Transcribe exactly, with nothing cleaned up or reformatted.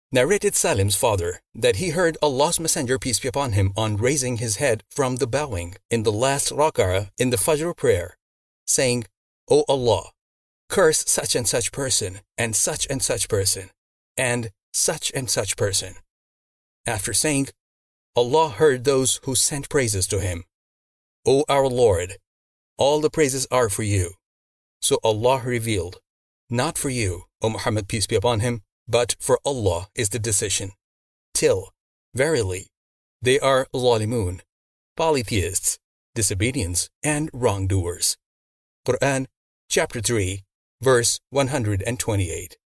Narrated Salim's father that he heard Allah's Messenger, peace be upon him, on raising his head from the bowing in the last rak'ah in the Fajr prayer, saying, O Allah, curse such and such person, and such and such person, and such and such person. After saying, Allah heard those who sent praises to him. O our Lord, all the praises are for you. So Allah revealed, not for you, O Muhammad, peace be upon him, but for Allah is the decision. Till, verily, they are zalimun, polytheists, disobedience, and wrongdoers. Quran, chapter three, verse one hundred twenty-eight.